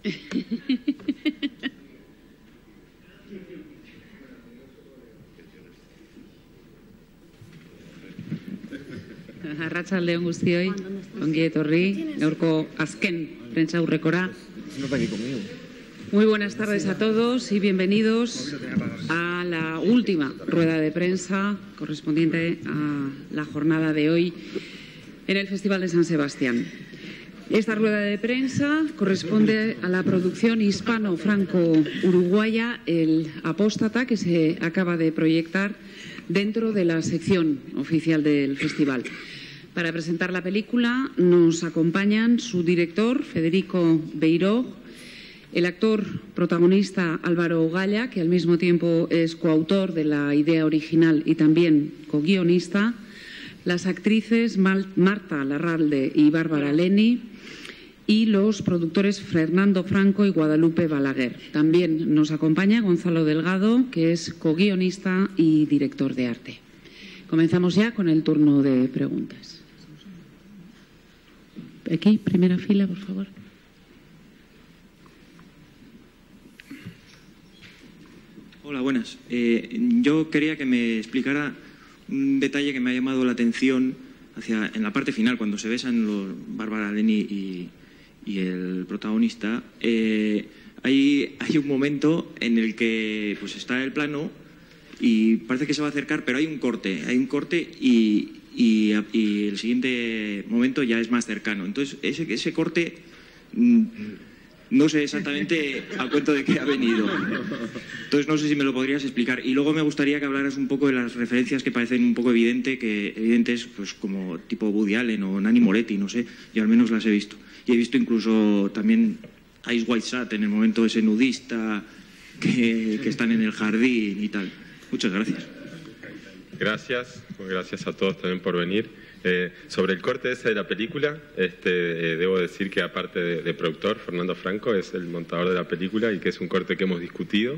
Arratsaldeon guztioi, ongi etorri, gaurko azken prentsaurrekora. Muy buenas tardes a todos y bienvenidos a la última rueda de prensa correspondiente a la jornada de hoy en el Festival de San Sebastián. Esta rueda de prensa corresponde a la producción hispano-franco-uruguaya El Apóstata, que se acaba de proyectar dentro de la sección oficial del festival. Para presentar la película nos acompañan su director, Federico Beiró, el actor protagonista Álvaro Galla, que al mismo tiempo es coautor de la idea original y también co-guionista, las actrices Marta Larralde y Bárbara Leni y los productores Fernando Franco y Guadalupe Balaguer. También nos acompaña Gonzalo Delgado, que es co-guionista y director de arte. Comenzamos ya con el turno de preguntas. Aquí, primera fila, por favor. Hola, buenas. Yo quería que me explicara un detalle que me ha llamado la atención en la parte final, cuando se besan Bárbara Leni y el protagonista. Hay un momento en el que pues está el plano y parece que se va a acercar, pero hay un corte y el siguiente momento ya es más cercano. Entonces, ese corte no sé exactamente a cuento de qué ha venido. Entonces, no sé si me lo podrías explicar. Y luego me gustaría que hablaras un poco de las referencias que parecen un poco evidentes, pues como tipo Woody Allen o Nanni Moretti, no sé, yo al menos las he visto. Y he visto incluso también Ice White Sat en el momento ese nudista que están en el jardín y tal. Muchas gracias. Gracias a todos también por venir. Sobre el corte ese de la película, debo decir que aparte de productor, Fernando Franco es el montador de la película y que es un corte que hemos discutido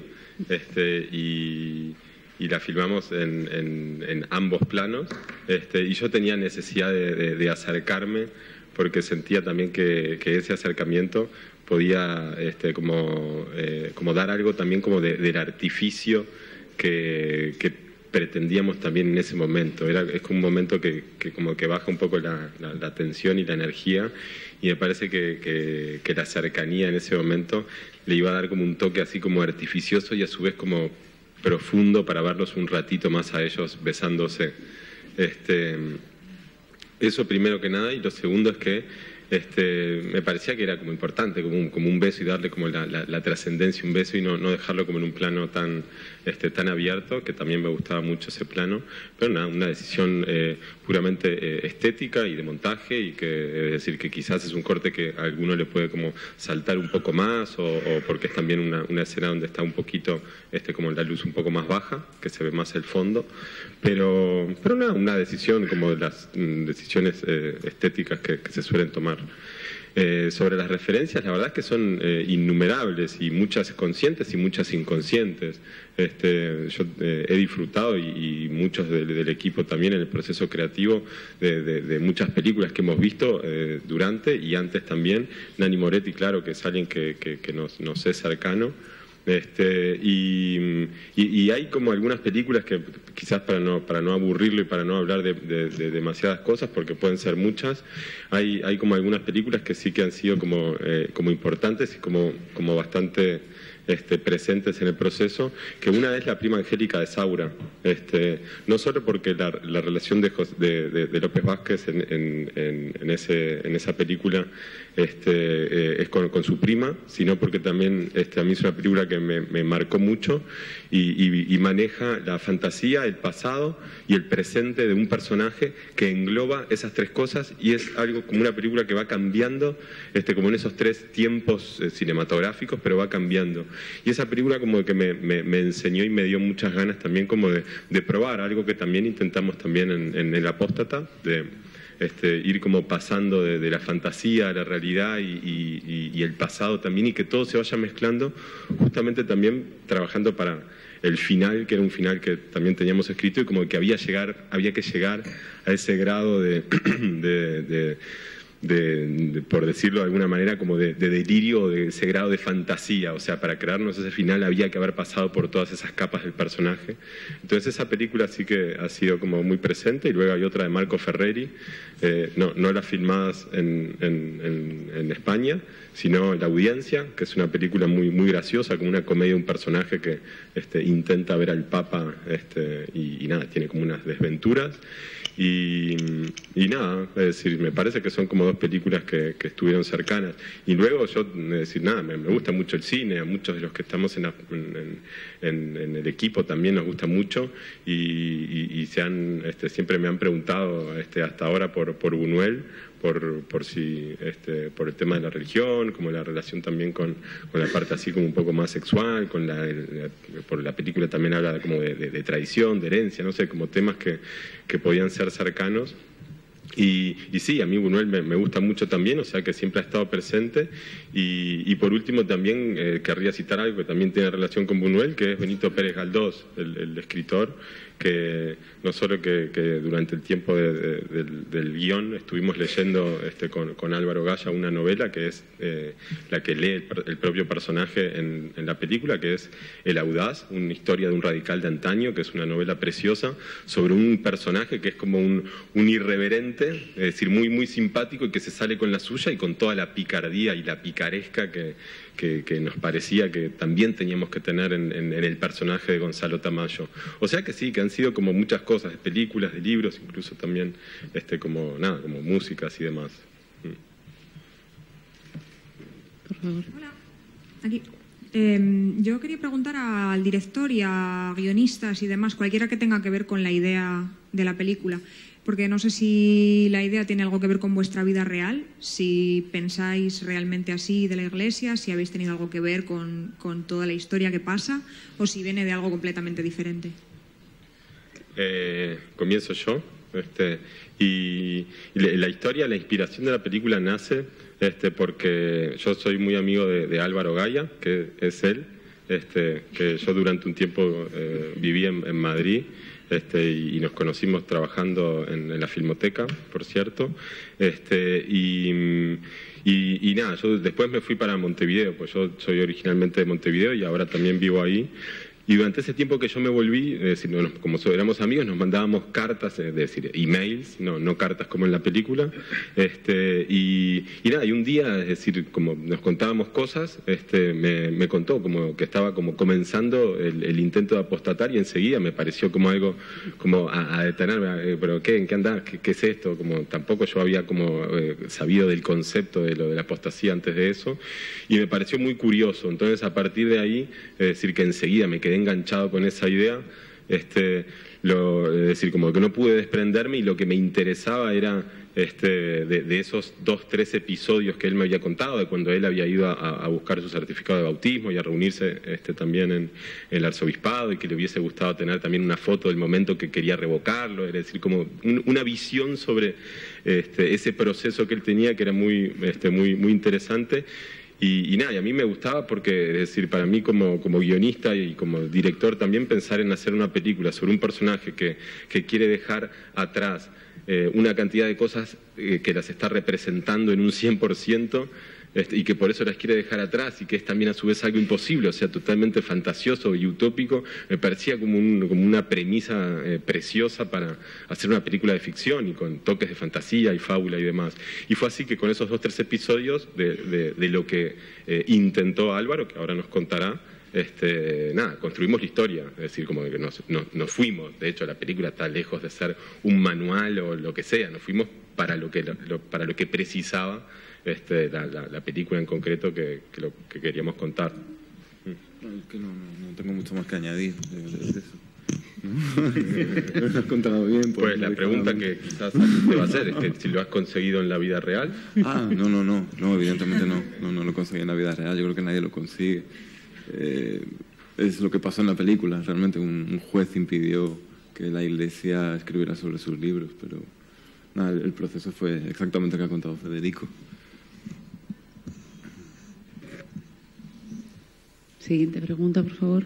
y la filmamos en ambos planos, y yo tenía necesidad de acercarme porque sentía también que ese acercamiento podía como dar algo también como del artificio que pretendíamos también en ese momento. Es como un momento que como que baja un poco la tensión y la energía, y me parece que la cercanía en ese momento le iba a dar como un toque así como artificioso y a su vez como profundo para verlos un ratito más a ellos besándose. Eso primero que nada, y lo segundo es que me parecía que era como importante, como un beso, y darle como la trascendencia, un beso, y no dejarlo como en un plano tan abierto, que también me gustaba mucho ese plano, pero nada, una decisión puramente estética y de montaje, y que es decir que quizás es un corte que a alguno le puede como saltar un poco más, o porque es también una escena donde está un poquito como la luz un poco más baja, que se ve más el fondo, pero nada, una decisión como de las decisiones estéticas que se suelen tomar. Sobre las referencias, la verdad es que son innumerables, y muchas conscientes y muchas inconscientes. Yo he disfrutado, y muchos del equipo también, en el proceso creativo de muchas películas que hemos visto durante y antes también. Nanni Moretti, claro, que es alguien que nos es cercano. Y hay como algunas películas que quizás para no aburrirlo y para no hablar de demasiadas cosas, porque pueden ser muchas, hay como algunas películas que sí que han sido como importantes y como bastante presentes en el proceso, que una es La prima angélica de Saura, no solo porque la relación de López Vázquez en esa película es con su prima, sino porque también a mí es una película que me marcó mucho y maneja la fantasía, el pasado y el presente de un personaje que engloba esas tres cosas, y es algo como una película que va cambiando como en esos tres tiempos cinematográficos, pero va cambiando. Y esa película como que me enseñó y me dio muchas ganas también como de probar algo que también intentamos también en El Apóstata, de ir como pasando de la fantasía a la realidad y el pasado también, y que todo se vaya mezclando, justamente también trabajando para el final, que era un final que también teníamos escrito, y como que había que llegar a ese grado de por decirlo de alguna manera, como de delirio o de ese grado de fantasía. O sea, para crearnos ese final había que haber pasado por todas esas capas del personaje. Entonces esa película sí que ha sido como muy presente. Y luego hay otra de Marco Ferreri, no las filmadas en España, sino La Audiencia, que es una película muy, muy graciosa, como una comedia de un personaje que intenta ver al Papa y nada, tiene como unas desventuras. Y nada, es decir, me parece que son como dos películas que estuvieron cercanas. Y luego yo, es decir, nada, me gusta mucho el cine, a muchos de los que estamos en el equipo también nos gusta mucho y siempre me han preguntado hasta ahora por Buñuel, por el tema de la religión, como la relación también con la parte así como un poco más sexual, por la película también habla como de tradición, de herencia, no sé, como temas que podían ser cercanos. Y sí, a mí Buñuel me gusta mucho también, o sea que siempre ha estado presente. Y por último también querría citar algo que también tiene relación con Buñuel, que es Benito Pérez Galdós, el escritor, que no solo que durante el tiempo del guión estuvimos leyendo con Álvaro Gaya una novela que es la que lee el propio personaje en la película, que es El Audaz, una historia de un radical de antaño, que es una novela preciosa sobre un personaje que es como un irreverente, es decir, muy, muy simpático y que se sale con la suya y con toda la picardía y la picaresca que nos parecía que también teníamos que tener en el personaje de Gonzalo Tamayo. O sea que sí, que han sido como muchas cosas, de películas, de libros, incluso también como músicas y demás. Por favor. Hola, aquí. Yo quería preguntar al director y a guionistas y demás, cualquiera que tenga que ver con la idea de la película, porque no sé si la idea tiene algo que ver con vuestra vida real, si pensáis realmente así de la Iglesia, si habéis tenido algo que ver con toda la historia que pasa, o si viene de algo completamente diferente. Comienzo yo. Y la historia, la inspiración de la película nace porque yo soy muy amigo de Álvaro Gaya, que es él, que yo durante un tiempo viví en Madrid. Y nos conocimos trabajando en la Filmoteca, por cierto, y nada, yo después me fui para Montevideo, pues yo soy originalmente de Montevideo y ahora también vivo ahí. Y durante ese tiempo que yo me volví, es decir, como éramos amigos, nos mandábamos cartas, es decir, emails, no cartas como en la película. Y nada, y un día, es decir, como nos contábamos cosas, me contó como que estaba como comenzando el intento de apostatar y enseguida me pareció como algo como a detenerme. ¿Pero qué? ¿En qué andás? ¿Qué es esto? Como tampoco yo había como sabido del concepto de lo de la apostasía antes de eso y me pareció muy curioso. Entonces, a partir de ahí, es decir, que enseguida me quedé enganchado con esa idea, es decir, como que no pude desprenderme y lo que me interesaba era de esos 2-3 episodios que él me había contado, de cuando él había ido a buscar su certificado de bautismo y a reunirse también en el arzobispado y que le hubiese gustado tener también una foto del momento que quería revocarlo, es decir, como una visión sobre ese proceso que él tenía que era muy interesante. Y nada, y a mí me gustaba porque, es decir, para mí como guionista y como director también pensar en hacer una película sobre un personaje que quiere dejar atrás una cantidad de cosas que las está representando en un 100%, y que por eso las quiere dejar atrás y que es también a su vez algo imposible, o sea, totalmente fantasioso y utópico, me parecía como una premisa preciosa para hacer una película de ficción y con toques de fantasía y fábula y demás. Y fue así que con esos 2-3 episodios de lo que intentó Álvaro, que ahora nos contará, nada, construimos la historia, es decir, como que nos fuimos, de hecho la película está lejos de ser un manual o lo que sea, nos fuimos para lo que precisaba la película en concreto que queríamos contar. Que no tengo mucho más que añadir de eso. Lo has contado bien. Pues la pregunta que quizás te va a hacer es que si lo has conseguido en la vida real. No, evidentemente no lo conseguí en la vida real, yo creo que nadie lo consigue. Es lo que pasó en la película, realmente un juez impidió que la Iglesia escribiera sobre sus libros, pero nada, el proceso fue exactamente lo que ha contado Federico. Siguiente pregunta, por favor.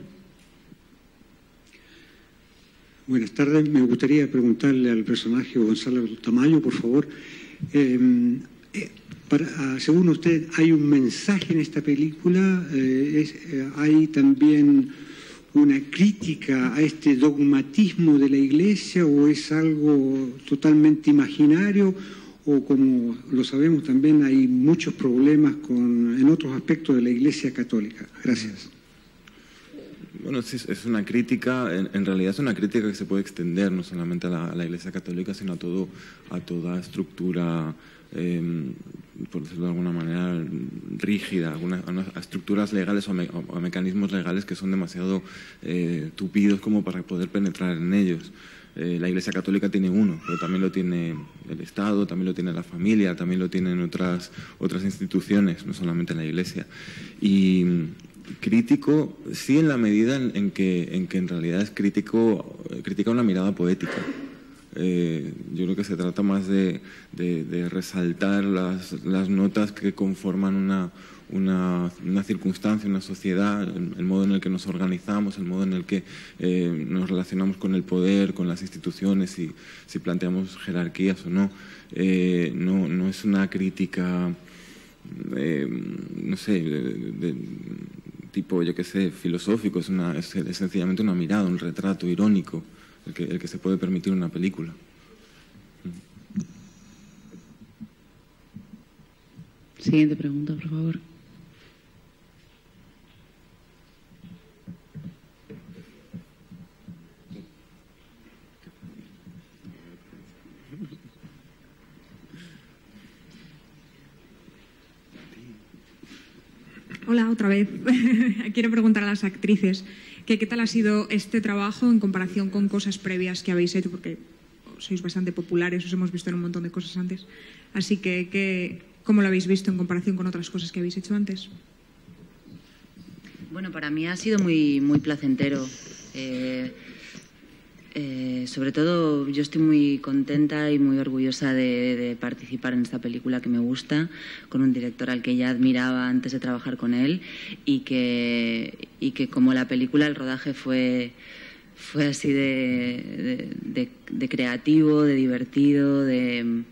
Buenas tardes. Me gustaría preguntarle al personaje Gonzalo Tamayo, por favor. según usted, ¿hay un mensaje en esta película? ¿Hay también una crítica a este dogmatismo de la Iglesia o es algo totalmente imaginario? O como lo sabemos también hay muchos problemas en otros aspectos de la Iglesia católica. Gracias. Bueno, sí, es una crítica, en realidad es una crítica que se puede extender no solamente a la Iglesia católica, sino a toda estructura, por decirlo de alguna manera, rígida, a estructuras legales o mecanismos legales que son demasiado tupidos como para poder penetrar en ellos. La Iglesia católica tiene uno, pero también lo tiene el Estado, también lo tiene la familia, también lo tienen otras instituciones, no solamente la Iglesia. Y crítico, sí, en la medida en que en realidad es critica una mirada poética. Yo creo que se trata más de resaltar las notas que conforman una circunstancia, una sociedad, el modo en el que nos organizamos, el modo en el que nos relacionamos con el poder, con las instituciones, si planteamos jerarquías o no. No es una crítica, no sé, de tipo, yo qué sé, filosófico, es sencillamente una mirada, un retrato irónico, el que se puede permitir una película. Siguiente pregunta, por favor. Hola, otra vez. Quiero preguntar a las actrices qué tal ha sido este trabajo en comparación con cosas previas que habéis hecho, porque sois bastante populares, os hemos visto en un montón de cosas antes. Así que ¿cómo lo habéis visto en comparación con otras cosas que habéis hecho antes? Bueno, para mí ha sido muy, muy placentero. Sobre todo, yo estoy muy contenta y muy orgullosa de participar en esta película que me gusta, con un director al que ya admiraba antes de trabajar con él y que como la película, el rodaje fue así de creativo, de divertido, de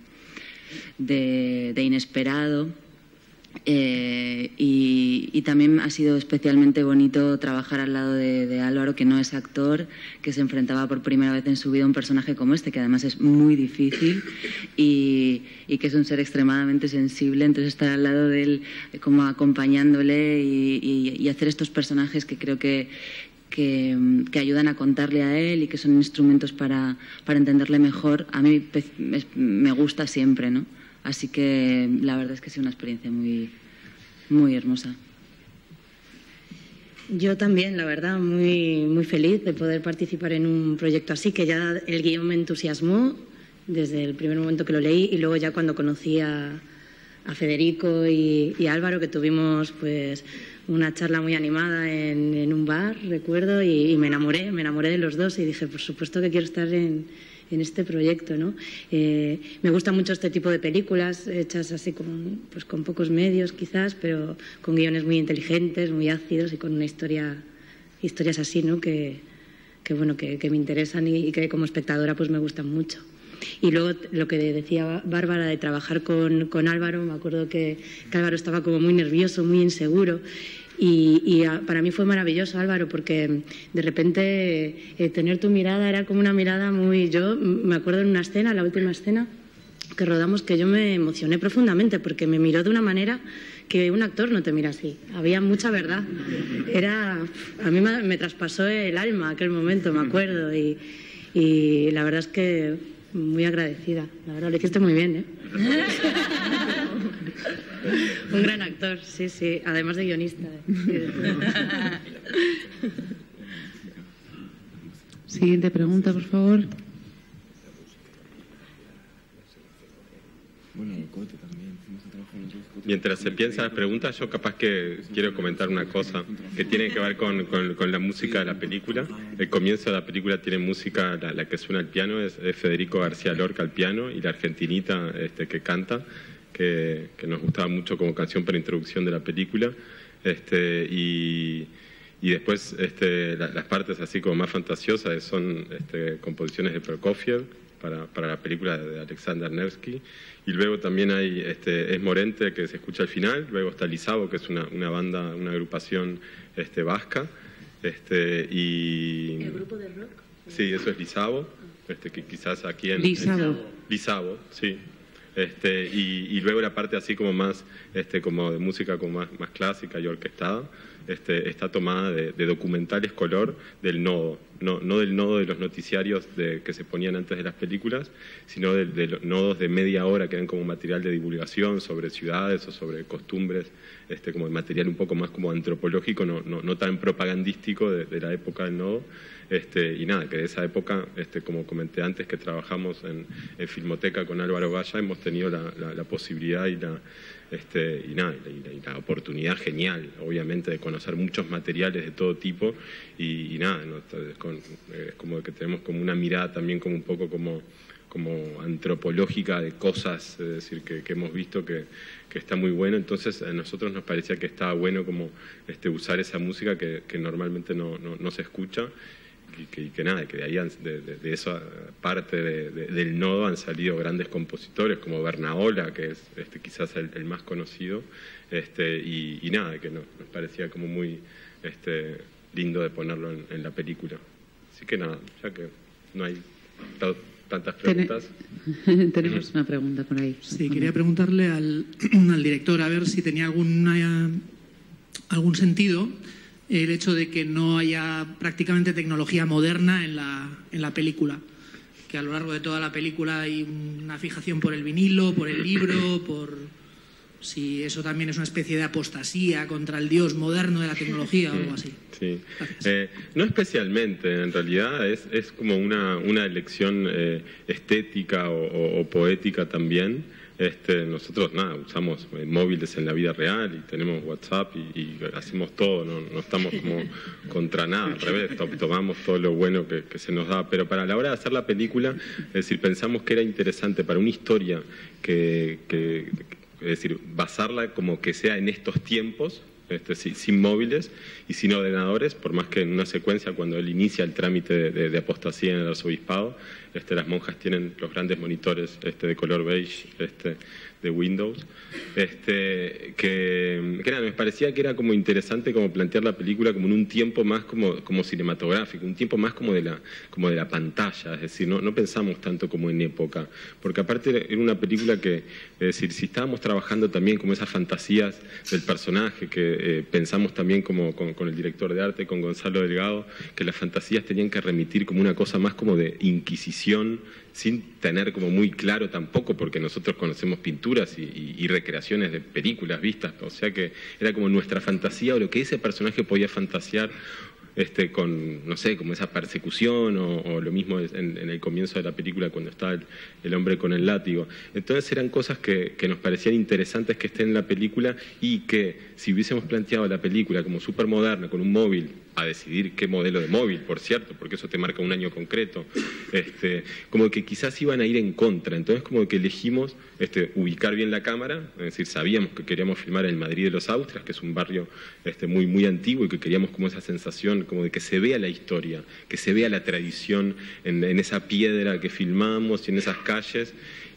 inesperado. Y también ha sido especialmente bonito trabajar al lado de Álvaro, que no es actor, que se enfrentaba por primera vez en su vida a un personaje como este, que además es muy difícil y que es un ser extremadamente sensible. Entonces estar al lado de él como acompañándole y hacer estos personajes que creo que ayudan a contarle a él y que son instrumentos para entenderle mejor, a mí me gusta siempre, ¿no? Así que la verdad es que ha sido una experiencia muy, muy hermosa. Yo también, la verdad, muy, muy feliz de poder participar en un proyecto así, que ya el guión me entusiasmó desde el primer momento que lo leí y luego ya cuando conocí a Federico y a Álvaro, que tuvimos pues una charla muy animada en un bar, recuerdo, y me enamoré de los dos y dije, por supuesto que quiero estar en este proyecto, ¿no? Me gusta mucho este tipo de películas hechas así con pocos medios quizás, pero con guiones muy inteligentes, muy ácidos y con una historias así, ¿no? Que me interesan y que como espectadora pues me gustan mucho. Y luego lo que decía Bárbara de trabajar con Álvaro, me acuerdo que Álvaro estaba como muy nervioso, muy inseguro. Y para mí fue maravilloso, Álvaro, porque de repente tener tu mirada era como una mirada muy... Yo me acuerdo en una escena, la última escena que rodamos, que yo me emocioné profundamente porque me miró de una manera que un actor no te mira así. Había mucha verdad. A mí me traspasó el alma aquel momento, me acuerdo. Y la verdad es que muy agradecida. La verdad, lo hiciste muy bien, ¿eh? Un gran actor, sí, sí, además de guionista. Siguiente pregunta, por favor. Mientras se piensa las preguntas, yo capaz que quiero comentar una cosa que tiene que ver con la música de la película. El comienzo de la película tiene música, la que suena al piano es Federico García Lorca al piano y la argentinita que canta, que nos gustaba mucho como canción para introducción de la película. Y después las partes así como más fantasiosas son composiciones de Prokofiev, para la película de Alexander Nevsky. Y luego también hay Es Morente, que se escucha al final. Luego está Lizabo, que es una banda, una agrupación vasca. Y ¿El grupo de rock? Sí, eso es Lizabo, que quizás aquí en... Lizabo, sí. Y luego la parte así como más, como de música como más clásica y orquestada, está tomada de documentales color del nodo, no del nodo de los noticiarios que se ponían antes de las películas, sino de los nodos de media hora que eran como material de divulgación sobre ciudades o sobre costumbres, como material un poco más como antropológico, no tan propagandístico de la época del nodo. Y nada, que de esa época, como comenté antes, que trabajamos en Filmoteca con Álvaro Gaya, hemos tenido la posibilidad y la oportunidad genial, obviamente, de conocer muchos materiales de todo tipo y nada, ¿no? Es como que tenemos como una mirada también como un poco como antropológica de cosas, es decir, que hemos visto que está muy bueno. Entonces a nosotros nos parecía que estaba bueno como usar esa música que normalmente no se escucha. Y que nada, que de ahí, de esa parte del nodo han salido grandes compositores como Bernaola, que es quizás el más conocido, y nada, que nos parecía como muy lindo de ponerlo en la película. Así que nada, ya que no hay tantas preguntas. Tenemos una pregunta por ahí. Sí, quería preguntarle al director a ver si tenía algún sentido el hecho de que no haya prácticamente tecnología moderna en la película, que a lo largo de toda la película hay una fijación por el vinilo, por el libro, por si eso también es una especie de apostasía contra el dios moderno de la tecnología o algo así. Sí, no especialmente, en realidad es como una elección estética o poética también. Nosotros nada, usamos móviles en la vida real y tenemos WhatsApp y hacemos todo, no estamos como contra nada, al revés, tomamos todo lo bueno que se nos da, pero para la hora de hacer la película, es decir, pensamos que era interesante para una historia es decir, basarla como que sea en estos tiempos, sin móviles y sin ordenadores, por más que en una secuencia cuando él inicia el trámite de apostasía en el arzobispado, las monjas tienen los grandes monitores de color beige de Windows, que nada, me parecía que era como interesante como plantear la película como en un tiempo más como cinematográfico, un tiempo más como de la pantalla, es decir, no pensamos tanto como en época, porque aparte era una película que, es decir, si estábamos trabajando también como esas fantasías del personaje, que pensamos también como con el director de arte, con Gonzalo Delgado, que las fantasías tenían que remitir como una cosa más como de inquisición, sin tener como muy claro tampoco, porque nosotros conocemos pinturas y recreaciones de películas vistas, o sea que era como nuestra fantasía o lo que ese personaje podía fantasear con, no sé, como esa persecución o lo mismo en el comienzo de la película cuando está el hombre con el látigo. Entonces eran cosas que nos parecían interesantes que estén en la película y que si hubiésemos planteado la película como súper moderna, con un móvil, a decidir qué modelo de móvil, por cierto, porque eso te marca un año concreto, como que quizás iban a ir en contra. Entonces como que elegimos ubicar bien la cámara, es decir, sabíamos que queríamos filmar en el Madrid de los Austrias, que es un barrio muy, muy antiguo y que queríamos como esa sensación como de que se vea la historia, que se vea la tradición en esa piedra que filmamos y en esas calles.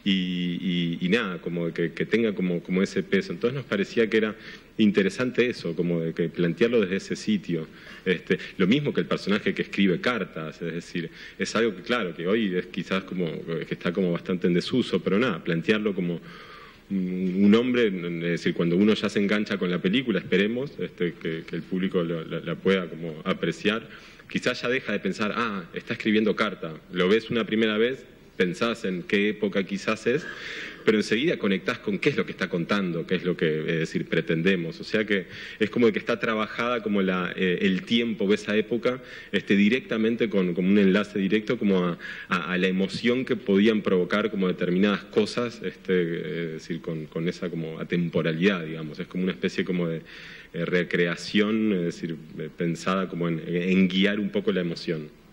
Y nada, como que tenga como ese peso. Entonces nos parecía que era interesante eso, como de que plantearlo desde ese sitio. Lo mismo que el personaje que escribe cartas, es decir, es algo que claro, que hoy es quizás como que está como bastante en desuso, pero nada, plantearlo como un hombre, es decir, cuando uno ya se engancha con la película, esperemos que el público la pueda como apreciar, quizás ya deja de pensar, está escribiendo carta, lo ves una primera vez, pensás en qué época quizás es, pero enseguida conectás con qué es lo que está contando, qué es lo que, es decir, pretendemos. O sea que es como que está trabajada como el tiempo de esa época directamente como un enlace directo como a la emoción que podían provocar como determinadas cosas, es decir, con esa como atemporalidad, digamos. Es como una especie como de recreación, es decir, pensada como en guiar un poco la emoción.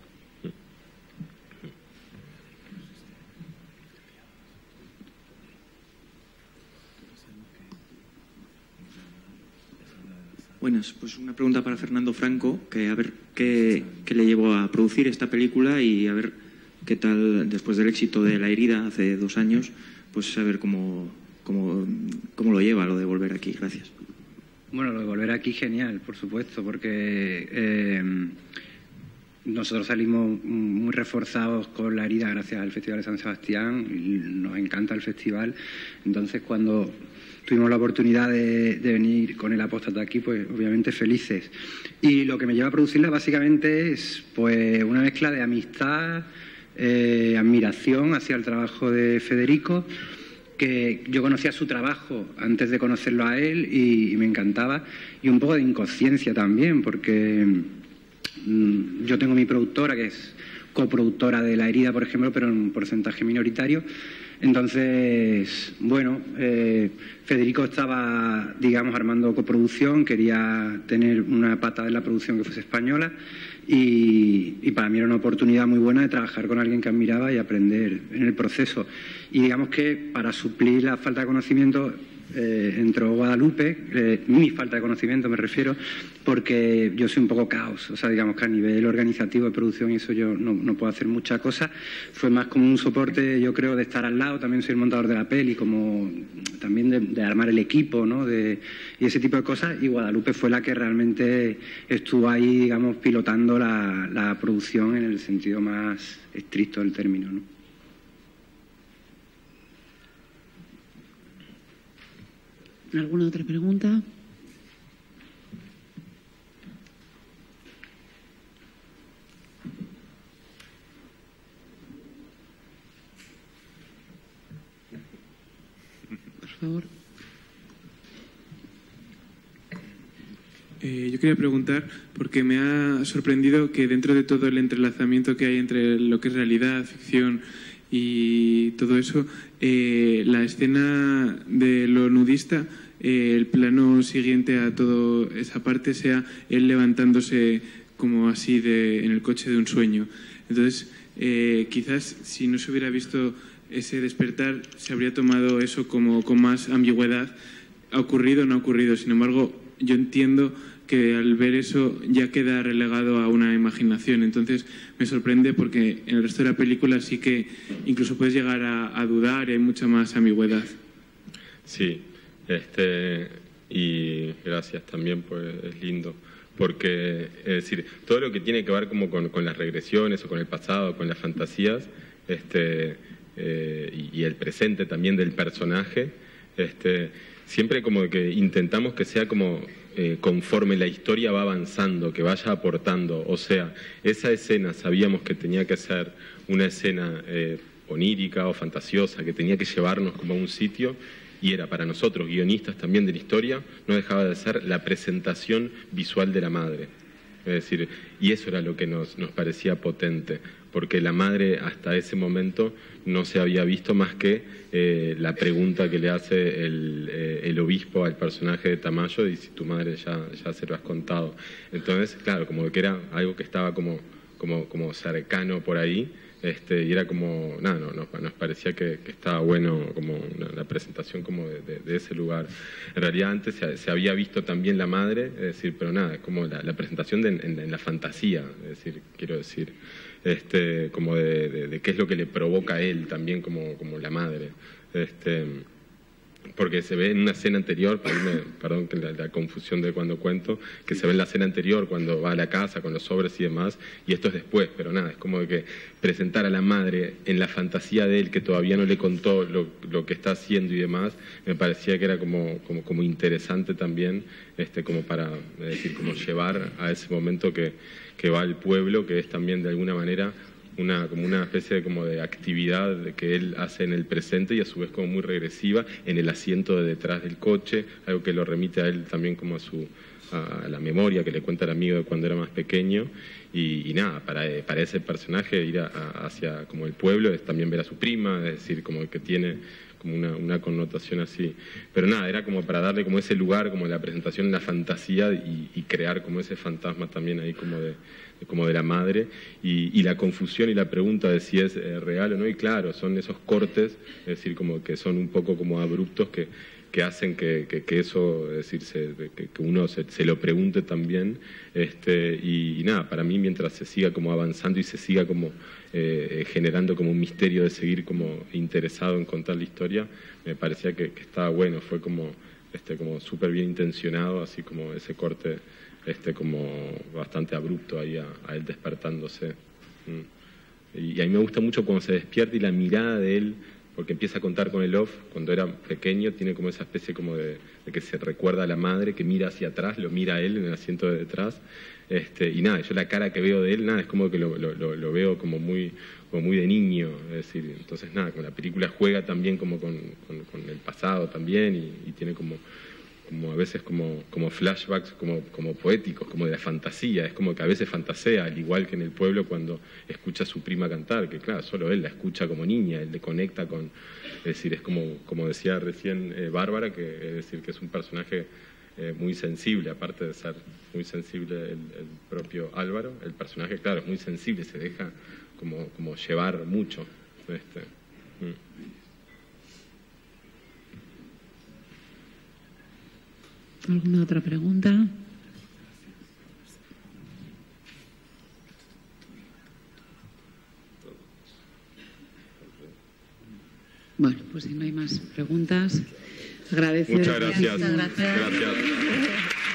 Buenas, pues una pregunta para Fernando Franco, que a ver qué le llevó a producir esta película y a ver qué tal, después del éxito de La herida hace 2 años, pues saber cómo lo lleva lo de volver aquí. Gracias. Bueno, lo de volver aquí genial, por supuesto, porque nosotros salimos muy reforzados con La herida gracias al Festival de San Sebastián y nos encanta el festival. Entonces, cuando tuvimos la oportunidad de venir con el Apóstata aquí, pues obviamente felices. Y lo que me lleva a producirla básicamente es pues una mezcla de amistad, admiración hacia el trabajo de Federico, que yo conocía su trabajo antes de conocerlo a él y me encantaba, y un poco de inconsciencia también, porque yo tengo mi productora, que es coproductora de La herida, por ejemplo, pero en un porcentaje minoritario. Entonces, bueno, Federico estaba, digamos, armando coproducción, quería tener una pata de la producción que fuese española y para mí era una oportunidad muy buena de trabajar con alguien que admiraba y aprender en el proceso. Y digamos que para suplir la falta de conocimiento entró Guadalupe, mi falta de conocimiento me refiero, porque yo soy un poco caos, o sea, digamos que a nivel organizativo de producción y eso yo no puedo hacer mucha cosa. Fue más como un soporte, yo creo, de estar al lado. También soy el montador de la peli, como también de armar el equipo, ¿no? Y ese tipo de cosas. Y Guadalupe fue la que realmente estuvo ahí, digamos, pilotando la producción en el sentido más estricto del término, ¿no? ¿Alguna otra pregunta? Por favor. Yo quería preguntar, porque me ha sorprendido que dentro de todo el entrelazamiento que hay entre lo que es realidad, ficción y todo eso, la escena de lo nudista, el plano siguiente a toda esa parte sea él levantándose como así en el coche de un sueño. Entonces, quizás si no se hubiera visto ese despertar, se habría tomado eso como con más ambigüedad. ¿Ha ocurrido o no ha ocurrido? Sin embargo, yo entiendo que al ver eso ya queda relegado a una imaginación. Entonces me sorprende porque en el resto de la película sí que incluso puedes llegar a dudar y hay mucha más ambigüedad. Sí, y gracias también, pues es lindo. Porque, es decir, todo lo que tiene que ver como con las regresiones o con el pasado, con las fantasías, y el presente también del personaje, siempre como que intentamos que sea como conforme la historia va avanzando, que vaya aportando. O sea, esa escena sabíamos que tenía que ser una escena onírica o fantasiosa, que tenía que llevarnos como a un sitio, y era para nosotros, guionistas también de la historia, no dejaba de ser la presentación visual de la madre. Es decir, y eso era lo que nos parecía potente, porque la madre hasta ese momento no se había visto más que la pregunta que le hace el obispo al personaje de Tamayo, y si tu madre ya se lo has contado. Entonces, claro, como que era algo que estaba como cercano por ahí, y era como, nada, nos parecía que estaba bueno como la presentación como de ese lugar. En realidad antes se había visto también la madre, es decir, pero nada, es como la presentación en la fantasía, es decir, quiero decir, como de qué es lo que le provoca a él también como la madre. Porque se ve en una escena anterior, perdón que la confusión de cuando cuento, que se ve en la escena anterior cuando va a la casa con los sobres y demás, y esto es después, pero nada, es como de que presentar a la madre en la fantasía de él, que todavía no le contó lo que está haciendo y demás, me parecía que era como interesante también, como para decir, como llevar a ese momento que va al pueblo, que es también de alguna manera como una especie de actividad que él hace en el presente y a su vez como muy regresiva en el asiento de detrás del coche, algo que lo remite a él también como a la memoria que le cuenta el amigo de cuando era más pequeño, y nada, para ese personaje ir hacia como el pueblo es también ver a su prima, es decir, como que tiene como una connotación así, pero nada, era como para darle como ese lugar, como la presentación en la fantasía y crear como ese fantasma también ahí como como de la madre, y la confusión y la pregunta de si es real o no, y claro, son esos cortes, es decir, como que son un poco como abruptos que hacen que eso, es decir, que uno se lo pregunte también, y nada, para mí mientras se siga como avanzando y se siga como generando como un misterio de seguir como interesado en contar la historia, me parecía que estaba bueno, fue como súper bien intencionado, así como ese corte como bastante abrupto ahí a él despertándose. Y a mí me gusta mucho cuando se despierta y la mirada de él, porque empieza a contar con el off, cuando era pequeño, tiene como esa especie como de que se recuerda a la madre, que mira hacia atrás, lo mira a él en el asiento de detrás, y nada, yo la cara que veo de él, nada, es como que lo veo como muy de niño, es decir, entonces nada, con la película juega también como con el pasado también, y tiene como a veces como flashbacks como poéticos, como de la fantasía, es como que a veces fantasea, al igual que en El pueblo cuando escucha a su prima cantar, que claro, solo él la escucha como niña, él le conecta con, es decir, es como decía recién Bárbara, que es decir, que es un personaje muy sensible, aparte de ser muy sensible el propio Álvaro, el personaje, claro, es muy sensible, se deja como llevar mucho. ¿Alguna otra pregunta? Bueno, pues si no hay más preguntas, agradecer. Muchas gracias. Muchas gracias. Gracias.